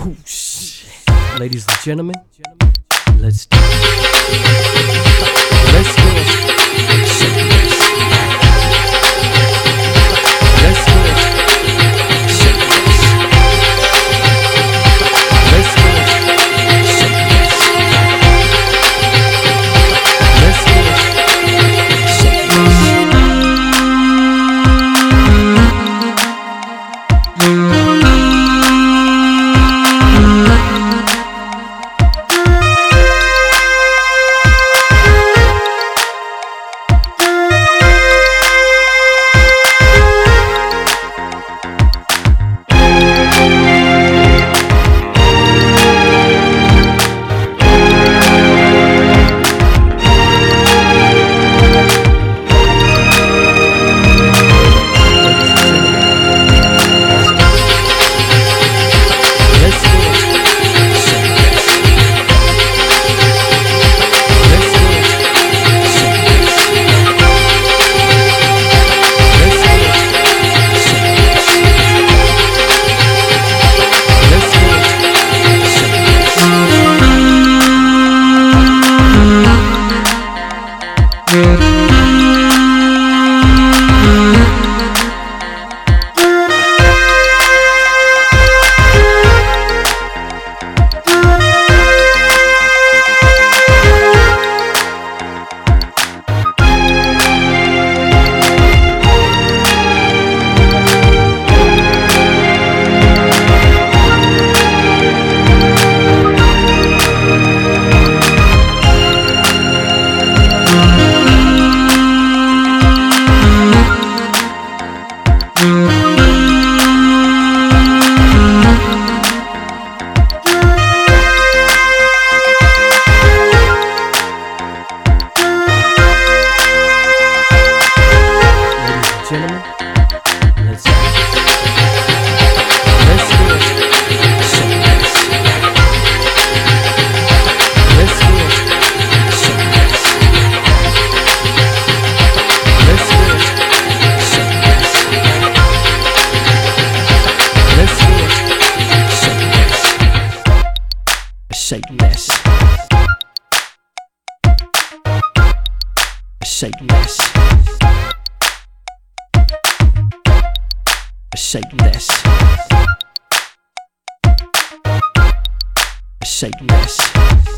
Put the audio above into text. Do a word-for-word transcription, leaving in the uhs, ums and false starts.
Ooh, shit. Ladies and gentlemen, let's do it. Let's do it. Shake this. Let's do it. Shake this. Let's do it. Shake this. Let's do it. Shake this. Gentlemen, let's do it. Let's do it. Shake this. Let's do it. Shake this. Let's do it. Shake this. Let's do it. Shake this. Shake this. Shake this. Shake this. Shake this.